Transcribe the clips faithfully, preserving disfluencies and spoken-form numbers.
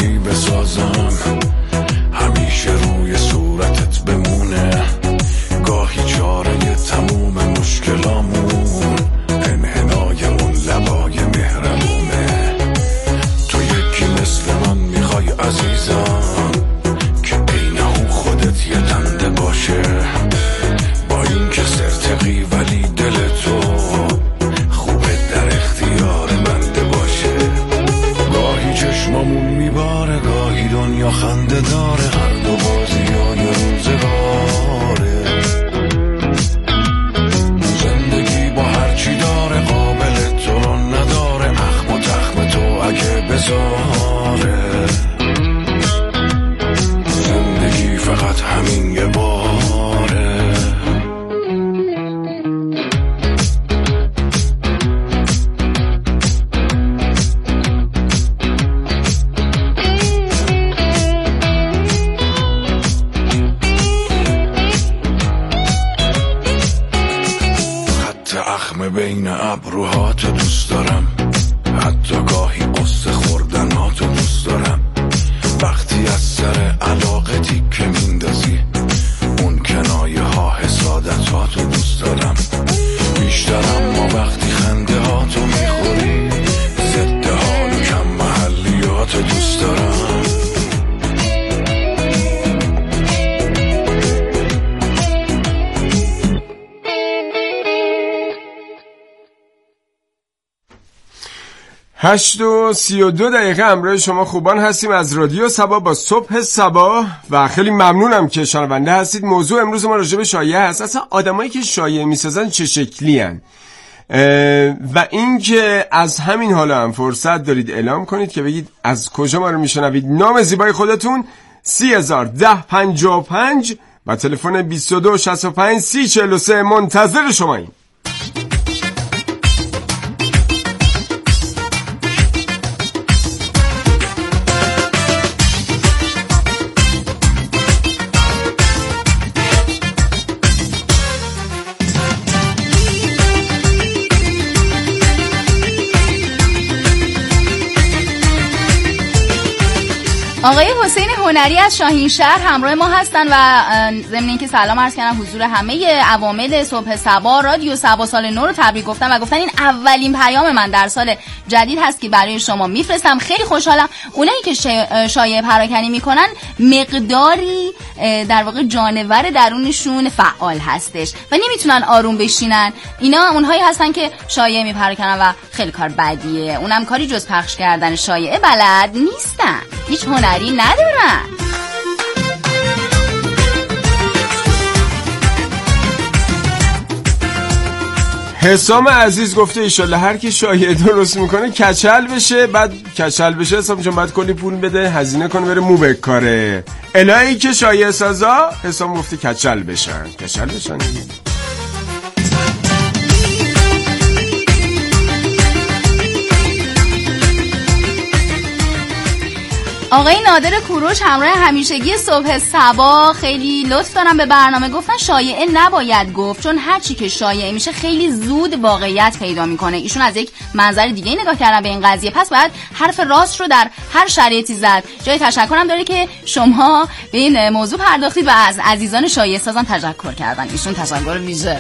زندگی بسازم، همیشه روی صورتت بمونه، گاهی چاره تموم مشکلامون انحنای اون لبای مهربونه. تو یکی مثل من میخوای عزیزم که عینه خودت یه دنده باشه، با این که سرتقی ولی دل تو خوبه در اختیار بنده باشه. گاهی چشمامون میباره، گاهی دنیا خنده داره، هر دو بازی های روزگاره. زندگی با هرچی داره قابل تو رو نداره، اخم و تخم تو اگه بذاره. زندگی فقط همین یه باره. بین ابروهاتو دوست دارم، حتی گاهی قصه خوردناتو دوست دارم. وقتی از سر علاقه تیکه میندازی، اون کنایه ها حسادتاتو دوست دارم بیشترم. ما وقتی خنده هاتو میخوری، ضد حال و کم محلیاتو دوست دارم. هشت و سی و دو دقیقه همراه شما خوبان هستیم از رادیو صبا با صبح صبا و خیلی ممنونم که شنونده هستید. موضوع امروز ما راجع به شایعه هست. اصلا آدمایی که شایعه میسازن چه شکلی هن؟ و اینکه از همین حالا هم فرصت دارید اعلام کنید که بگید از کجا ما رو میشنوید. نام زیبای خودتون، سی هزار ده پنجاه و پنج و تلفن بیست و دو شصت و پنج سی چهل و سه منتظر شماییم. آقای حسین هنری از شاهین شهر همراه ما هستن و ضمن اینکه سلام عرض کردم حضور همه عوامل صبح صبا رادیو صبا سال نو رو تبریک گفتن و گفتن این اولین پیام من در سال جدید هست که برای شما میفرستم. خیلی خوشحالم. اونایی که شایعه پراکنی میکنن مقداری در واقع جانور درونشون فعال هستش و نمیتونن آروم بشینن. اینا اونهایی هستن که شایعه میپراکنن و خیلی کار بدیه. اونم کاری جز پخش کردن شایعه بلد نیستن، هیچ هنری ندارن. حسام عزیز گفته ایشالله هر کی شایعه درست میکنه کچل بشه، بعد کچل بشه حسام جان بعد کلی پول بده هزینه کنه بره مو بکاره. الهی که شایعه سازا حسام گفته کچل بشن، کچل بشن دیگه. آقای نادر کوروش همراه همیشگی صبح صبا خیلی لطف دارم به برنامه. گفتن شایعه نباید گفت چون هر چی که شایعه میشه خیلی زود واقعیت پیدا میکنه. ایشون از یک منظر دیگه نگاه کردن به این قضیه، پس باید حرف راست رو در هر شرایطی زد. جای تشکرم داره که شما به این موضوع پرداختید و از عزیزان شایعه سازان تشکر کردن. ایشون تشکر ویژه.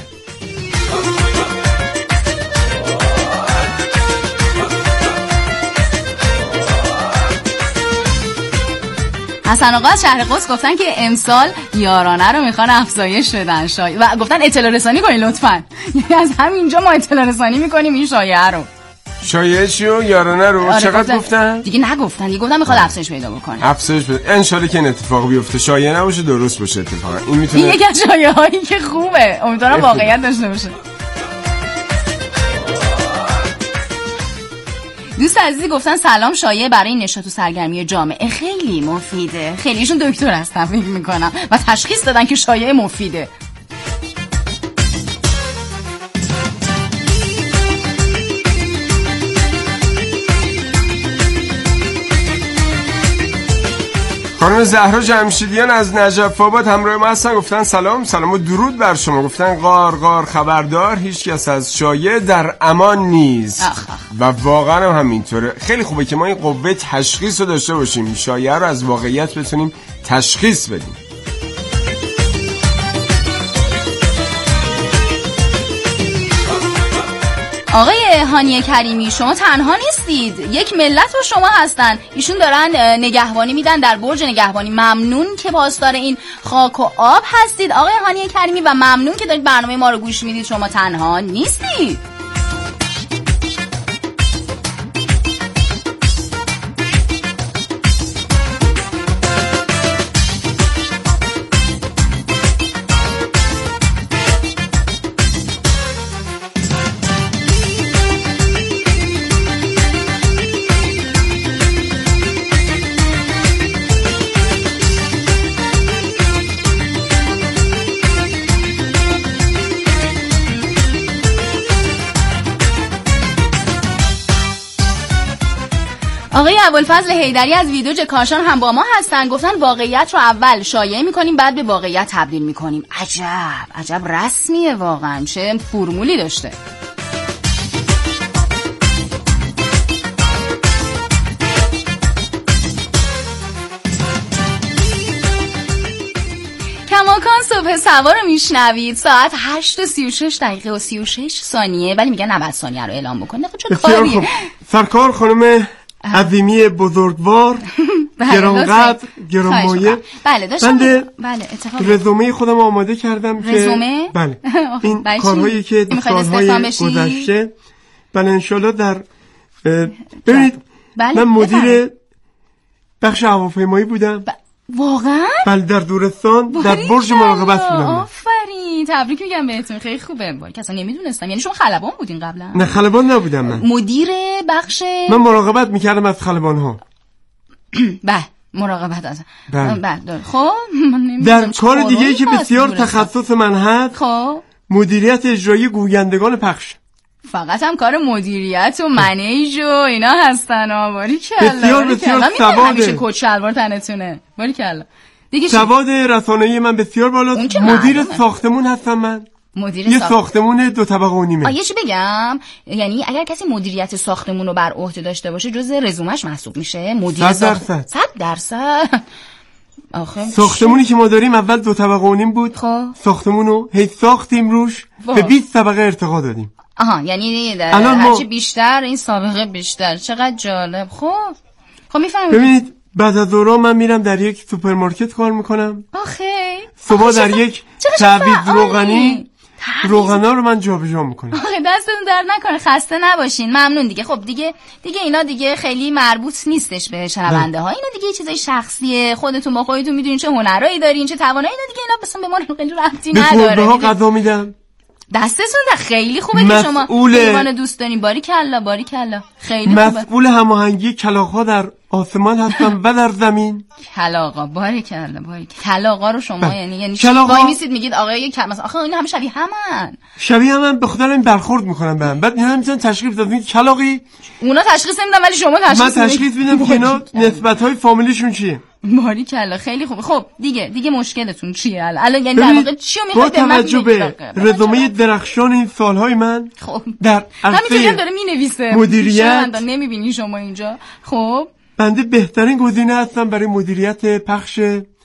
حسن آقا از شهر قدس گفتن که امسال یارانه رو میخوان افزایش بدن شایعه و گفتن اطلاع رسانی کنین لطفاً. یعنی از همینجا ما اطلاع رسانی میکنیم این شایعه رو. شایعه چیو یارانه رو آره چقدر گفتن؟ دیگه نگفتن، دیگه گفتن میخواد افزایش پیدا بکنه. افزایش بده. ان شاءالله که این اتفاق بیفته، شایعه نباشه درست باشه اتفاقا. این میتونه این یکی از شایعه هایی که خوبه. امیدوارم واقعیت داشته باشه. دوست عزیزی گفتن سلام، شایعه برای نشاط و سرگرمی جامعه خیلی مفیده. خیلیشون دکتر هستن فکر میکنم و تشخیص دادن که شایعه مفیده. خانم زهرا جمشیدیان از نجف آباد همراه ما هستن. گفتن سلام سلام و درود بر شما. گفتن غار غار خبردار هیچ کس از شایعه در امان نیست. آخ آخ. و واقعا هم همینطوره. خیلی خوبه که ما این قوه تشخیص رو داشته باشیم، شایعه رو از واقعیت بتونیم تشخیص بدیم. آقای هانی کریمی شما تنها نیستید، یک ملت و شما هستن. ایشون دارن نگهبانی میدن در برج نگهبانی. ممنون که پاسدار این خاک و آب هستید آقای هانی کریمی و ممنون که دارید برنامه ما رو گوش میدید. شما تنها نیستید. آقای ابوالفضل حیدری از ویدوج کاشان هم با ما هستن. گفتن واقعیت رو اول شایعه میکنیم بعد به واقعیت تبدیل میکنیم. عجب عجب رسمیه واقعا، چه فرمولی داشته. کماکان صبح سوار رو میشنوید. ساعت هشت و سی و شش دقیقه و سی و شش ثانیه، ولی میگن نود ثانیه رو اعلام بکنه. خب چه کاریه؟ سرکار خانم عظیمی بزرگوار گرانقدر گرانمایه، بله داشتم بله بله اتفاق رزومه خودم آماده کردم که رزومه بله این کارهایی که سالهای گذشته بله انشالله در ببینید بله من مدیر بخش هواپیمایی بودم. ب... واقعا؟ بله در دورستان در برج مراقبت بودم. آفرین، تبریک میگم بهتون، خیلی خوبه. وای کسا نمیدونستم. یعنی شما خلبان بودین قبلا؟ نه خلبان نبودم من. مدیر بخش من مراقبت میکردم از خلبان ها. بله مراقبت از بله بله. خب در کار دیگه که بسیار تخصص من هست خب مدیریت اجرایی گویندگان پخش. فقط هم کار مدیریت و منیج و اینا هستن. آواری کلا بسیار بسیار سواد. همیشه کت شلوار تنتونه. باری کلا دیگه سواد رسانه‌ای من بسیار بالاست. مدیر ساختمون هستم من. مدیر یه ساخت... ساختمون دو طبقه و نیمه. یه چی بگم، یعنی اگر کسی مدیریت ساختمون رو بر عهده داشته باشه جزء رزومش محسوب میشه. مدیر صد درصد صد درصد. آخه ساختمونی که ما داریم اول دو طبقه و نیم بود. خب ساختمونو هی ساختیم روش به بیست طبقه ارتقا دادیم. آها یعنی الان ما... هرچی بیشتر این سابقه بیشتر. چقدر جالب. خب خب میفهمید. ببینید بعد از ظهر من میرم در یک سوپرمارکت کار میکنم. آخه صبح در یک تعویض روغنی روغنا رو من جابجا میکنم. آخه دستتون درد نکنه، خسته نباشین. ممنون دیگه. خب دیگه دیگه اینا دیگه خیلی مربوط نیستش به شنونده ها. اینا دیگه چیزای شخصیه، خودتون با خودتون میدونین چه هنرایی دارین چه توانایی. اینا دیگه اینا مثلا به ما خیلی ربطی نداره. به ها غذا میدم. دستتون ده خیلی خوبه که شما ایمان دوست دارین. باری کلا باری کلا خیلی خوبه. مسئول هماهنگی کلاغ‌ها در آسمان هستم و در زمین. کلاغا باری کلا باری کلاغا رو شما بله. یعنی یعنی کلاغا... وای میسید میگید آقای کم مثلا آخه اینا همه شبیه همن. شبیه همن به خاطر این برخورد میکنن بهم. بعد اینا میذارن تشخیص بدن کلاغی. اونا تشخیص نمیدن ولی شما تشخیص من تشخیص میدم که اینا نسبت‌های فامیلیشون چیه. باری کلا خیلی خوبه. خب دیگه دیگه مشکلتون چیه الان؟ یعنی در واقع چی رو میخواید به من بگید؟ با توجه به رزومه درخشان این سالهای من خب در همینطوری داره مینویسه مدیریت نمیبینی شما اینجا. خب بنده بهترین گزینه هستم برای مدیریت پخش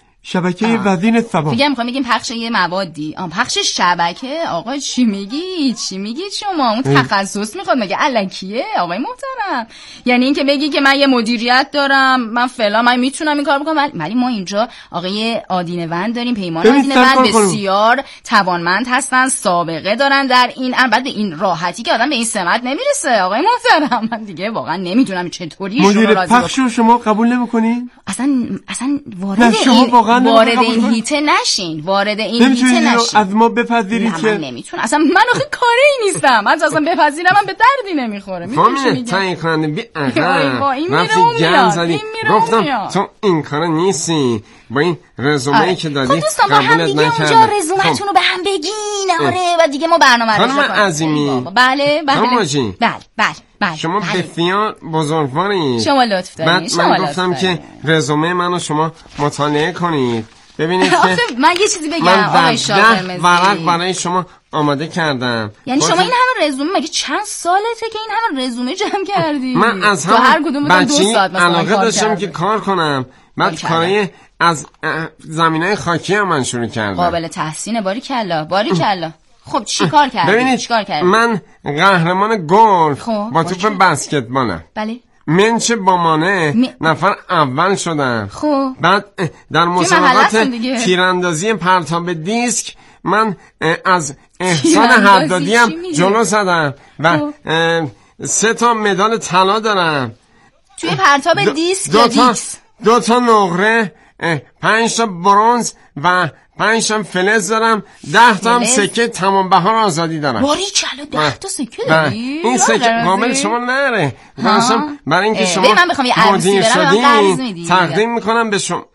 شبکه وزین سبا. میگم میخوام بگیم پخش یه موادی. آ پخش شبکه. آقا چی میگی چی میگی شما؟ اون تخصص میخواد مگه الکیه آقای محترم؟ یعنی این که بگی که من یه مدیریت دارم من فعلا من میتونم این کار بکنم، ولی ما اینجا آقای آدینوند داریم، پیمان آدینوند بسیار توانمند هستن، سابقه دارن در این بعد به این راحتی که آدم به این سمت نمیرسه. آقای محترم من دیگه واقعا نمیدونم چطوری شما مدیر راضی پخش رو شما قبول نمیکنین؟ اصلا اصلا وارد این وارد این هیته نشین. وارد این هیته نشین. از ما بپذیرید که من نمیتونم. اصلا من آخه کاری نیستم. من اصلا بپذیرم من به دردی نمیخوره. فهمیدی تا این کننده بی اقا رفتی گن زدی گفتم تو این کارا نیستی با این رزومه‌ای که دادی قبولت نکردم. اونجا رزومتون رو به هم بگین. آره و دیگه ما برنامه رو خانم عظیمی بله بله بله بله بله بله. شما بله. بسیار بزرگوارید. شما لطف دارید. من, من گفتم که رزومه منو شما مطالعه کنید ببینید که من یه چیزی بگم من آقای شاقرمزی ورق برای شما آماده کردم. یعنی شما این همه رزومه مگه چند سالته که این همه رزومه جمع کردی؟ من از هم بچگی علاقه داشتم که کار کنم. بعد کارهای از زمینه خاکی هم من شروع کردم. قابل تحسینه. باری کلا باری کلا. خب چی کار کردی؟ ببینید چی کار کردی؟ من قهرمان گلف خب. با توپ بسکتبالم. بله. منچه با مانه می... نفر اول شدم. خب بعد در مسابقات تیراندازی پرتاب دیسک من از احسان حدادی هم جلو زدم و سه تا مدال طلا دارم توی پرتاب دو... دیسک دو یا تا دیکس؟ دو تا نقره، پنج تا برنز و پنج تا فلز دارم، ده تا هم سکه تمام بهار آزادی دارم. باری کلا ده تا سکه داری؟ این سکه کامل شما نره. مثلا برای اینکه شما من بخوام یه عروسی برم قرض میدی. تقدیم میکنم به شما.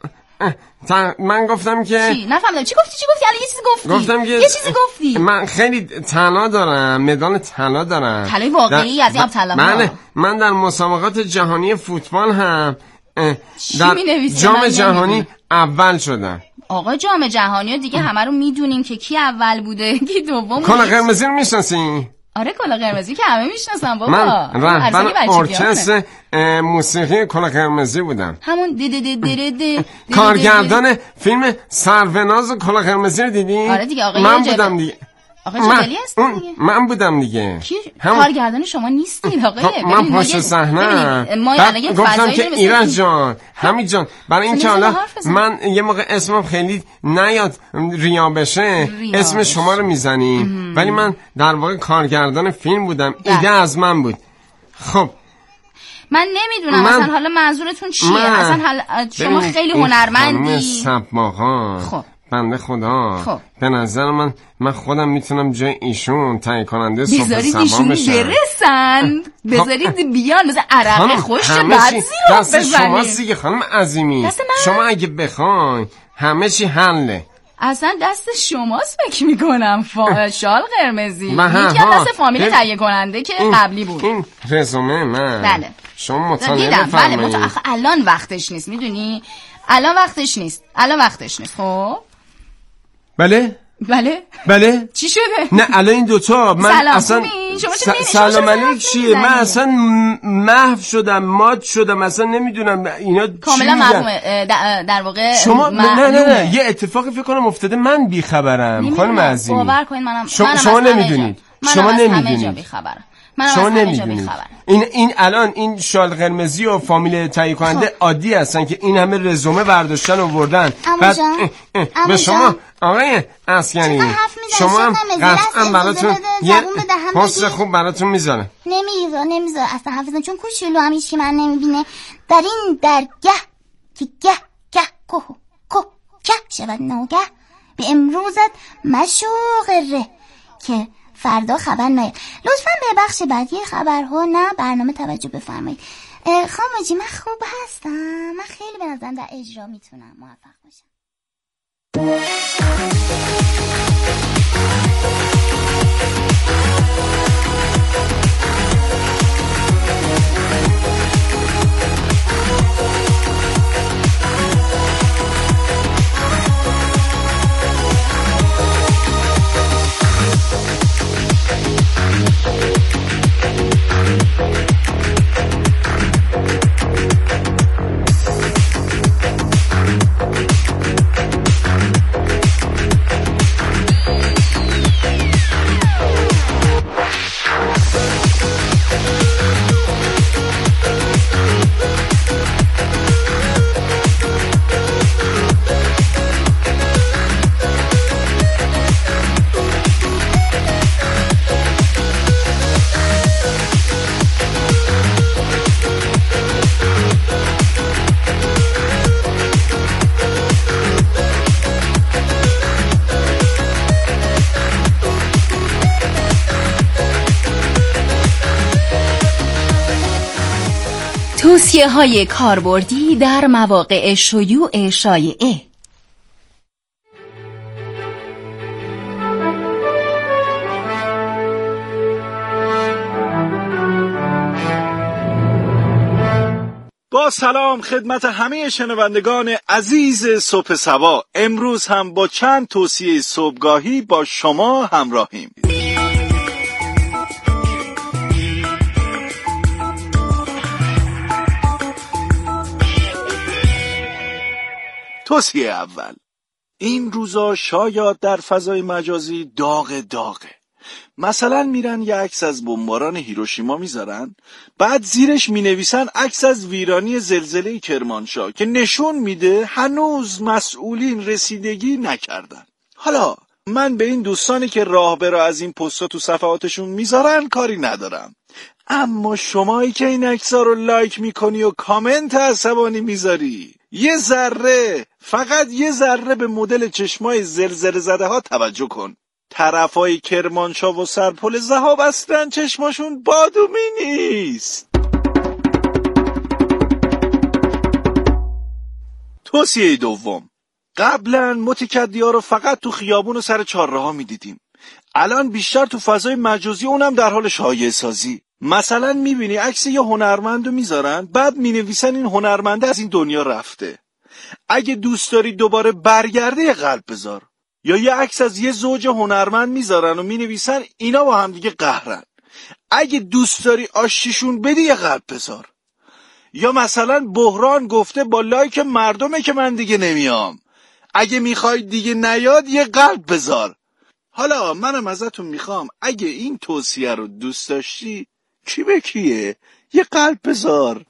من گفتم که چی؟ نفهمیدم چی گفتی چی گفتی الان یه چیزی گفتی. گفتم که یه چیزی گفتی. من خیلی طلا دارم، مدال طلا دارم. طلای واقعی در... از این طلا. من من در مسابقات جهانی فوتبال هم در جام جهانی اول شدم. آقا جام جهانی دیگه همه رو میدونیم که کی اول بوده کی دوم. کلا قرمزی رو میشناسی؟ آره کلا قرمزی که همه میشناسن بابا. من رهبر ارکستر موسیقی کلا قرمزی بودم. همون دی دی دی دی کارگردان فیلم سروناز کلا قرمزی رو دیدی؟ آره دیگه آقا من بودم دیگه. آقا جلالی هستن دیگه. من بودم دیگه. کی کارگردان شما نیستین آقا؟ من پشت صحنه. ما الان گفتم که ایرج جان، حمید جان، برای اینکه حالا من یه موقع اسمم خیلی نیاد ریا بشه اسم شما رو میزنیم، ولی من در واقع کارگردان فیلم بودم. ایده از من بود. خب من نمیدونم اصلا حالا منظورتون چیه؟ اصلا حالا شما خیلی هنرمندی. سباقان. خب بنده خدا خب. به نظر من من خودم میتونم جای ایشون تعیین کننده صبح سبا بشم. بذارید ایشون برسن، بذارید بیان، مثلا عرق خوش بعد زیرو دست شما دیگه خانم عظیمی. شما اگه بخواین همه چی حله. اصلا دست شماست فکر میکنم. فا... شال قرمزی یکی از دست فامیل تهیه کننده که این... قبلی بود. این رزومه من. بله شما مطالعه بفرمایید. بله مت... الان وقتش نیست میدونی، الان وقتش نیست الان وقتش نیست. خب بله بله بله چی شده؟ نه الان این دوتا من سلام اصلا س... سلام علیک چیه؟ من اصلا محو شدم، مات شدم، اصلا نمیدونم اینا کاملا معلومه در... در واقع شما نه نه نه یه اتفاقی فکر کنم افتاده من بیخبرم خانم عظیمی. باور کنید منم شما, منم شما نمیدونید شما نمیدونید شما نمیدونید. این این الان این شال قرمزی و فامیل تهیه کننده عادی هستن که این همه رزومه برداشتن و بردن. بعد به شما آقای عسکری شما هم قطعا براتون یه پست خوب براتون میذاره. نمیذاره نمیذاره اصلا حافظم، چون کوچولو هم هیچ کی من نمیبینه. در این درگه که گه گه که که که شود نوگه به امروزت مشوقره که فردا خبر نیاد. لطفاً به بخش بعدی خبرها نه برنامه توجه بفرمایید. خاموجی من خوب هستم، من خیلی به نظرم در اجرا میتونم موفق باشم. توصیه های کاربردی در مواقع شیوع شایعه. با سلام خدمت همه شنوندگان عزیز صبح سبا. امروز هم با چند توصیه صبحگاهی با شما همراهیم. توصیه اول: این روزا شاید در فضای مجازی داغ داغه. مثلا میرن یه عکس از بمباران هیروشیما میذارن، بعد زیرش مینویسن عکس از ویرانی زلزله کرمانشاه که نشون میده هنوز مسئولین رسیدگی نکردن. حالا من به این دوستانی که راهبر از این پستا تو صفحاتشون میذارن کاری ندارم، اما شمایی که این عکس‌ها رو لایک میکنی و کامنت عصبانی میذاری، یه ذره، فقط یه ذره به مدل چشمای زلزله زده ها توجه کن. طرفای کرمانشاه و سرپل ذهاب اصلا چشماشون بادومی نیست. توصیه دوم: قبلا متکدی‌ها رو فقط تو خیابون و سر چهارراه می دیدیم. الان بیشتر تو فضای مجازی، اونم در حال شایعه سازی. مثلا میبینی عکس یه هنرمندو میذارن، بعد مینویسن این هنرمنده از این دنیا رفته. اگه دوست داری دوباره برگرده یه قلب بذار. یا یه عکس از یه زوج هنرمند میذارن و مینویسن اینا با هم دیگه قهرن. اگه دوست داری آشتیشون بدی یه قلب بذار. یا مثلا بحران گفته با لایک مردمه که من دیگه نمیام، اگه میخوای دیگه نیاد یه قلب بذار. حالا منم ازتون میخوام اگه این توصیه رو دوست داشتی، کی به کیه؟ یه قلب بذار.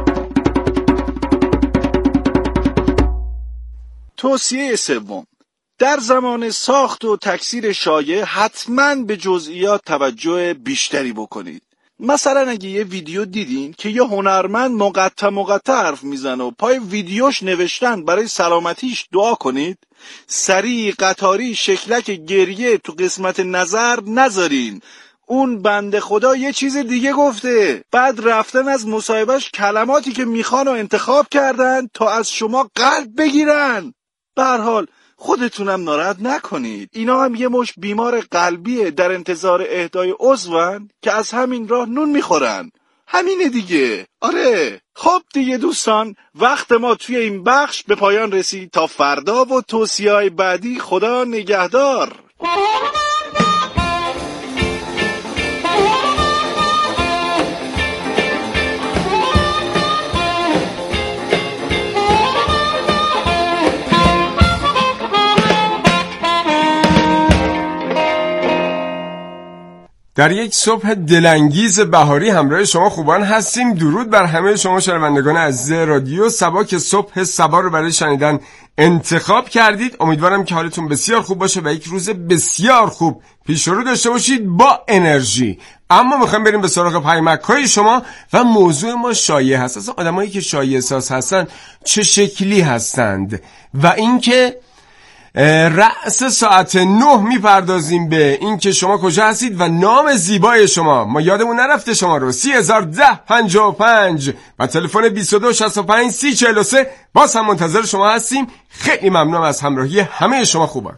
توصیه سوم: در زمان ساخت و تکثیر شایعه حتما به جزئیات توجه بیشتری بکنید. مثلا اگه یه ویدیو دیدین که یه هنرمند مقطع مقطع حرف میزنه و پای ویدیوش نوشتن برای سلامتیش دعا کنید، سریع قطاری شکلک گریه تو قسمت نظر نذارین. اون بنده خدا یه چیز دیگه گفته، بعد رفتن از مصاحبهش کلماتی که میخوان و انتخاب کردن تا از شما قلب بگیرن. به هر حال خودتونم ناراحت نکنید، اینا هم یه مش بیمار قلبیه در انتظار اهدای عضوان که از همین راه نون میخورن. همینه دیگه. آره خب دیگه دوستان، وقت ما توی این بخش به پایان رسید. تا فردا و توصیه‌های بعدی، خدا نگهدار. در یک صبح دلانگیز بهاری همراه شما خوبان هستیم. درود بر همه شما شنوندگان عزیز رادیو سبا که صبح سبا رو برای شنیدن انتخاب کردید. امیدوارم که حالتون بسیار خوب باشه و یک روز بسیار خوب پیش رو داشته باشید با انرژی. اما میخوایم بریم به سراغ پیامک‌های شما و موضوع ما شایعه هست. اصلا آدمایی که شایعه ساز هستن چه شکلی هستند و اینکه رأس ساعت نه میپردازیم به این که شما کجا هستید و نام زیبای شما. ما یادمون نرفته شما رو. سی هزار ده پنجاه و پنج و تلفن بیست و دو شصت و پنج سی چهل و سه. باز هم منتظر شما هستیم. خیلی ممنونم از همراهی همه شما خوبان.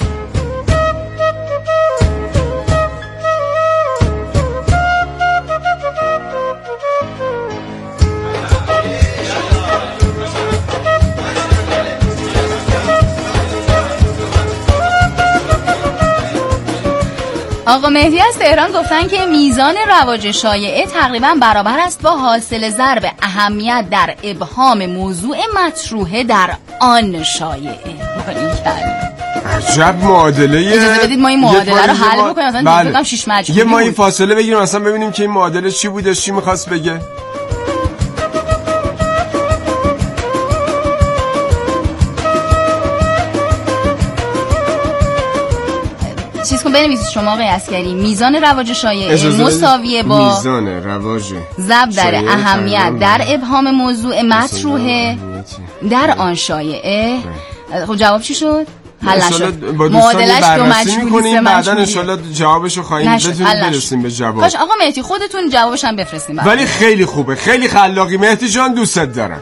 آقا مهدی از تهران گفتن که میزان رواج شایعه تقریبا برابر است با حاصل ضرب اهمیت در ابهام موضوع مطروحه در آن شایعه. عجب معادله. اجازه بدید ما این معادله رو حل بکنیم. مثلا بله. دیگه شش مجموعی یه ما این فاصله بگیریم مثلا ببینیم که این معادله چی بوده، چی می‌خواست بگه. چیز کن بنویسید شما آقای عسکری. میزان رواج شایعه مساویه با میزان رواج ضرب در اهمیت در ابهام موضوع مطروحه در آن شایعه. خب جواب چی شد؟ حل نشد. معادلش دو مجهول سه بعدا ان شاءالله جوابشو خواهیم بتونیم برسیم به جواب. کاش آقا مهدی خودتون جوابش هم بفرستین. ولی خیلی خوبه، خیلی خلاقی مهدی جان، دوستت دارم.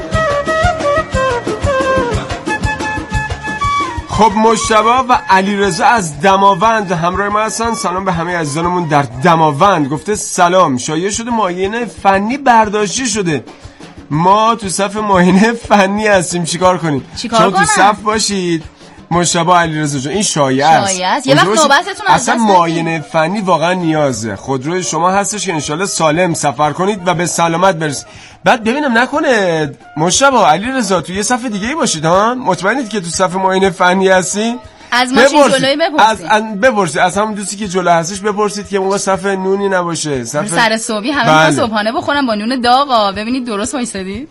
خب مجتبی و علیرضا از دماوند همراه ما هستن. سلام به همه عزیزانمون در دماوند. گفته سلام، شایعه شده معاینه فنی برداشتی شده. ما تو صف معاینه فنی هستیم، چیکار کنیم؟ چیکار شما کنم؟ تو صف باشید. مشتبه علیرضا جان این شایعه است. شایعه است. یه وقت نوبتتون اصلا معاینه فنی واقعا نیازه. خودروی شما هستش که انشالله سالم سفر کنید و به سلامت برسید. بعد ببینم نکنه مشتبه علیرضا تو یه صف دیگه ای باشید ها؟ مطمئنید که تو صف معاینه فنی هستین؟ از ماشین جلوی بپرسید. از بپرسید از همون دوستی که جلو هستش بپرسید که موقع صف نونی نباشه. صف سر صبحی همه بله. تا صبحانه بخورن با نون داغا. ببینید درست وایسادید.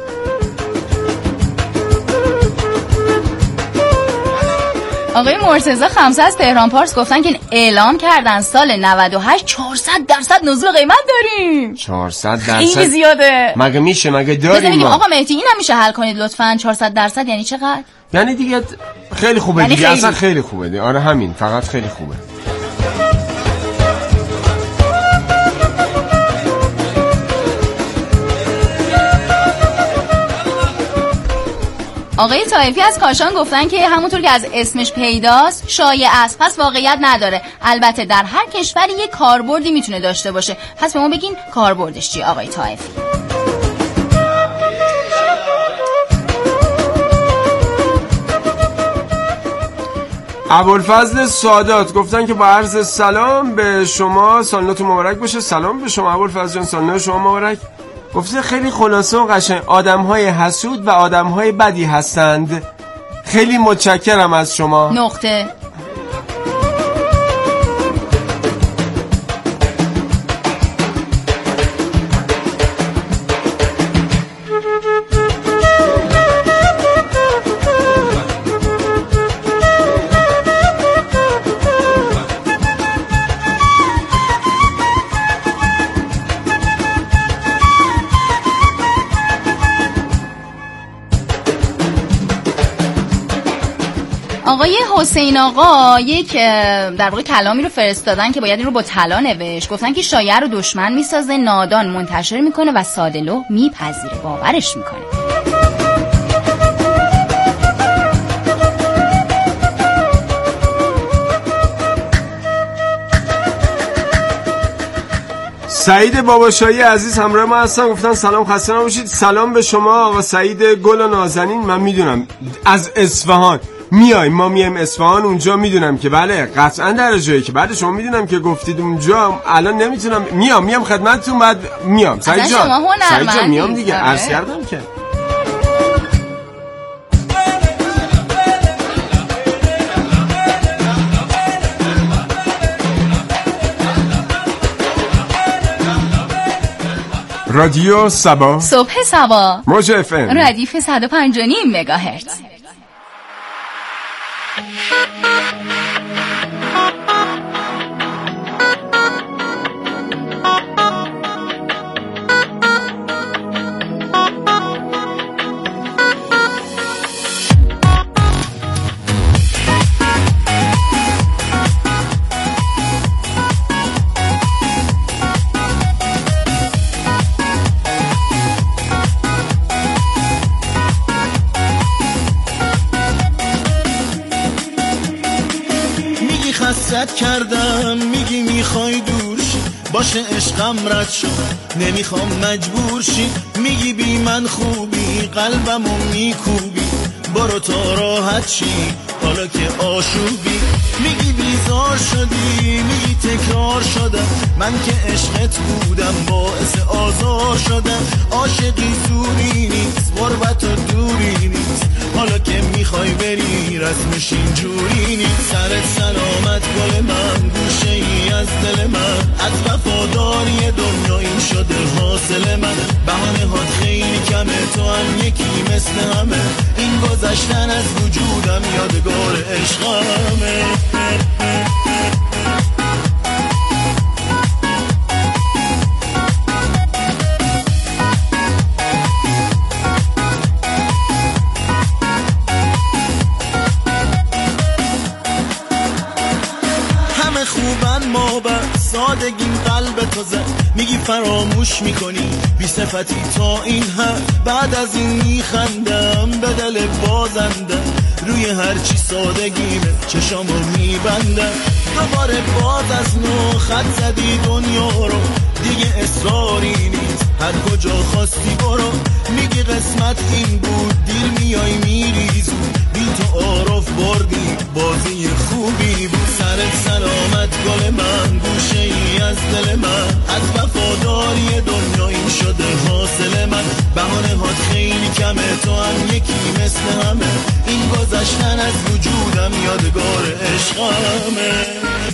آقای مرتضی خمسه از تهران پارس گفتن که اعلام کردن سال نود و هشت چهارصد درصد نزول قیمت داریم. چهارصد درصد خیلی زیاده. مگه میشه؟ مگه داریم ما؟ آقا مهدی اینم میشه حل کنید لطفاً. چهارصد درصد یعنی چقدر؟ یعنی دیگه خیلی خوبه یعنی دیگه خیلی. اصلا خیلی خوبه دیگه. آره همین فقط خیلی خوبه. آقای طایفی از کاشان گفتن که همونطور که از اسمش پیداست شایعه است، پس واقعیت نداره. البته در هر کشوری یک کاربردی میتونه داشته باشه. پس به ما بگین کاربردش چیه آقای طایفی؟ ابوالفضل سادات گفتن که با عرض سلام به شما، سالناتون مبارک باشه. سلام به شما ابوالفضل جان، سالنات شما مبارک. گفته خیلی خلاصه و قشنگ آدم‌های حسود و آدم‌های بدی هستند. خیلی متشکرم از شما. نقطه. آقای حسین آقا یک در واقع کلامی رو فرستادن که باید این رو با طلا نوشت. گفتن که شایعه رو دشمن میسازه، نادان منتشر میکنه و ساده‌لوح میپذیره، باورش میکنه. سعید باباشایی عزیز همراه ما هستن، گفتن سلام خسته نباشید. سلام به شما آقا سعید گل و نازنین. من میدونم از اصفهان میایم، ما میایم اصفهان، اونجا میدونم که بله قطعا در جایی که بعد شما میدونم که گفتید اونجا، الان نمیتونم میام میام خدمتتون، بعد میام. سعید جان سعید جان میام دیگه، عرض کردم که رادیو سبا صبح سبا موج اف ام ردیف صد و پنج و نیم مگاهرتز. خستت کردم میگی میخوای دور شی، باشه عشقم رد شد نمیخوام مجبور شی، میگی بی من خوبی قلبمو میکوبی، برو تا راحت شی حالا که آشوبی، میگی بیزار شدی میگی تکرار شدم، من که عشقت بودم باعث آزار شدم، عاشقی زوری نیست غربت و دوری نیست، حالا که میخوای بری رسمش اینجوری نیست، سرت سلامت گل من گوشه ای از دل من، از وفاداری دنیا این شده حاصل من، بهانه هات خیلی کمه تو هم یکی مثل همه، این گذشتن از وجودم یادگار عشقمه. سادگیم قلب تو زد میگی فراموش میکنی بی صفتی تا این حد، بعد از این میخندم به دل بازندم، روی هرچی سادگیمه چشامو میبندم، دوباره باز از نو خط زدی دنیا رو، دیگه اصراری نیست هر کجا خواستی برو، قسمت این بود دیر میای میری زود بی تو عارف بردی بازی خوبی بود سرت سلامت گل من گوشه ای از دل من از وفاداری دنیا این شده حاصل من بهانه هات خیلی کمه تو هم یکی مثل همه این گذشتن از وجودم یادگار عشقمه.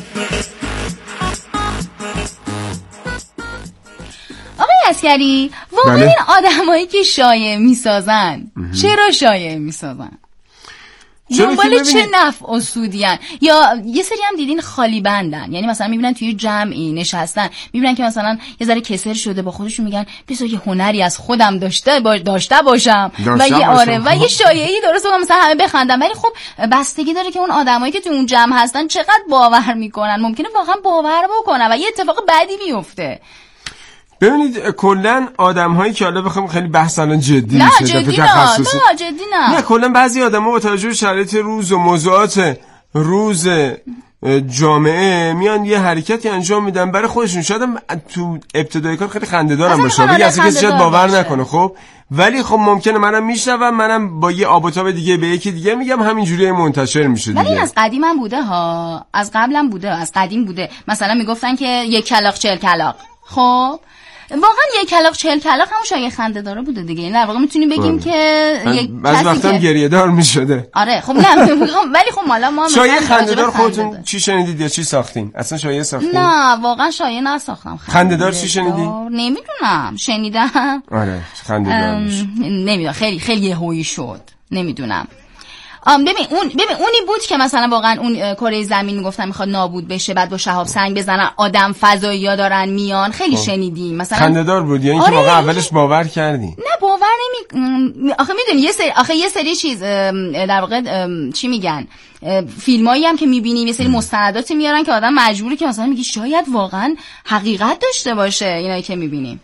آقای عسکری واقعا این آدمایی که شایعه میسازن چرا شایعه میسازن؟ دنبال چه نفع و سودیان؟ یا یه سری هم دیدین خالی بندن، یعنی مثلا میبینن توی جمعی نشستن میبینن که مثلا یه ذره کسر شده با خودشون میگن بذار یه هنری از خودم داشته با... داشته باشم و یه آره و یه شایعه‌ای درست بگم مثلا همه بخندن، ولی خب بستگی داره که اون آدمایی که تو اون جمع هستن چقدر باور میکنن. ممکنه واقعا باور بکنن و یه اتفاق بدی بیفته. ببینید کلا آدم‌هایی که حالا بخوام خیلی بحث الان جدی نه میشه جدی نه نه جدی نه نه کلا بعضی آدم‌ها با توجه به شرایط روز و موضوعات روز جامعه میان یه حرکتی انجام میدن برای خودشون، شاید تو ابتدای کار خیلی خنده‌دارم باشه، میگه اصلا کسی شاید باور باشه. نکنه خب ولی خب ممکنه منم میشنوم منم با یه آب و تاب دیگه به یکی دیگه میگم همینجوری منتشر میشه دیگه. ولی از قدیمم بوده ها، از قبلم بوده، از قدیم بوده. مثلا میگفتن که یک کلاغ چهل کلاغ. خب واقعا یک کلاغ چهل کلاغ همون شایعه خنده داره بوده دیگه. این در واقع میتونیم بگیم که یک بعضی وقتا گریه دار میشده. آره خب نه ولی خب حالا ما شایعه خنده دار خودتون چی شنیدید یا چی ساختین؟ اصلا شایعه ساختین؟ نه واقعا شایعه نساختم. خنده دار چی شنیدی؟ نمیدونم شنیدم. آره خنده دار میشه. نمیدونم خیلی خیلی یهویی شد نمیدونم. ام ببین اون ببین اونی بود که مثلا واقعا اون کره زمین میگفتن میخواد نابود بشه بعد با شهاب سنگ بزنن آدم فضایی‌ها دارن میان خیلی شنیدیم مثلا خنده‌دار بود یا اینکه آره واقعا اولش باور کردی؟ نه باور نمی آخه میدونی یه سری آخه یه سری چیز در واقع چی میگن فیلمایی هم که میبینیم یه سری مستنداتی میارن که آدم مجبوره که مثلا میگه شاید واقعا حقیقت داشته باشه اینایی که میبینیم.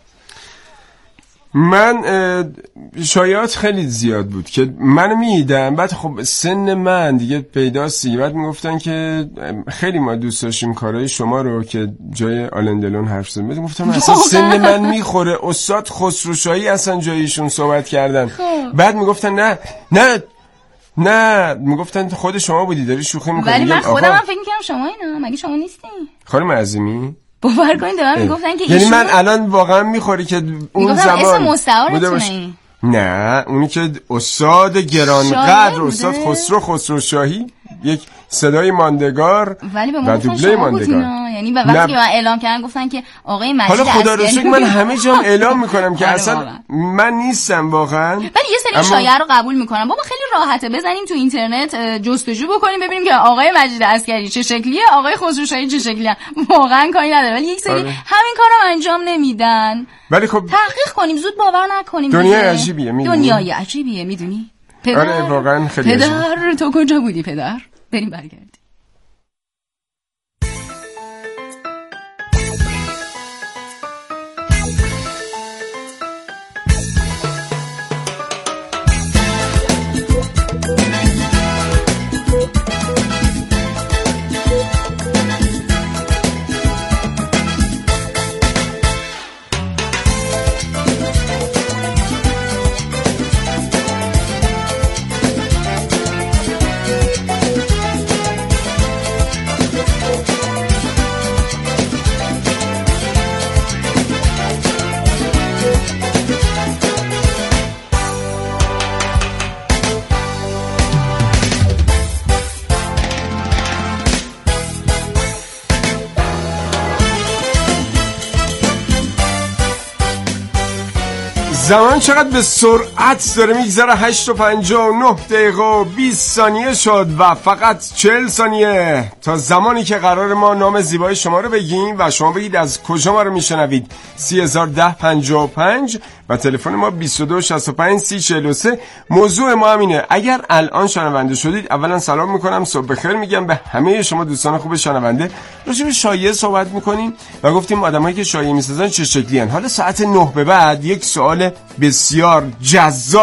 من شایعات خیلی زیاد بود که منو میدیدم بعد خب سن من دیگه پیداستی بعد میگفتن که خیلی ما دوست داشتیم کارهای شما رو که جای آلندلون حرف زدیم. بعد گفتم اصلا سن من میخوره استاد خسروشاهی اصلا جایشون صحبت کردن. بعد میگفتن نه نه نه میگفتن خود شما بودی داری شوخی میکنی. ولی من خودم هم فکر میکردم شما اینا مگه شما نیستی؟ خانم عظیمی باور کنید دارم میگفتن که یعنی من الان واقعا میخوری که اون زمان اسم مستعارتونه نه اونی که استاد گرانقدر استاد خسرو خسروشاهی یک صدای ماندگار ولی به و دوبله ماندگار یعنی وقتی که من اعلام کردن گفتن که آقای مجید حالا خدا رو شکر من همه جام اعلام میکنم که اصلا من نیستم واقعا ولی یه سری اما... شایعه رو قبول میکنم بابا خیلی راحته بزنیم تو اینترنت جستجو بکنیم ببینیم که آقای مجید عسکری چه شکلیه آقای خسروشاهی چه شکلیه واقعا کاری نداره ولی یک سری آره. همین کارو انجام نمیدن. ولی خب تحقیق کنیم زود باور نکنیم دنیای عجیبیه میدونی دنیای عجیبیه میدونی پدر آره واقعا خیلی پدر تو کجا بودی پدر بریم برگردیم. زمان چقدر به سرعت داره میگذره. هشت و پنجاه و نه دقیقه و بیست ثانیه شد و فقط چهل ثانیه تا زمانی که قرار ما نام زیبای شما رو بگیم و شما بگید از کجا ما رو میشنوید. سی هزار ده پنجاه و پنج و تلفن ما بیست و دو شصت و پنج سی چهل و سه. موضوع ما همینه. اگر الان شنونده شدید اولا سلام میکنم صبح بخیر میگم به همه شما دوستان خوب شنونده. راجع به شایعه صحبت میکنیم و گفتیم آدمایی که شایعه میسازن چه شکلی ان. حالا ساعت نه به بعد یک سوال بسیار جذاب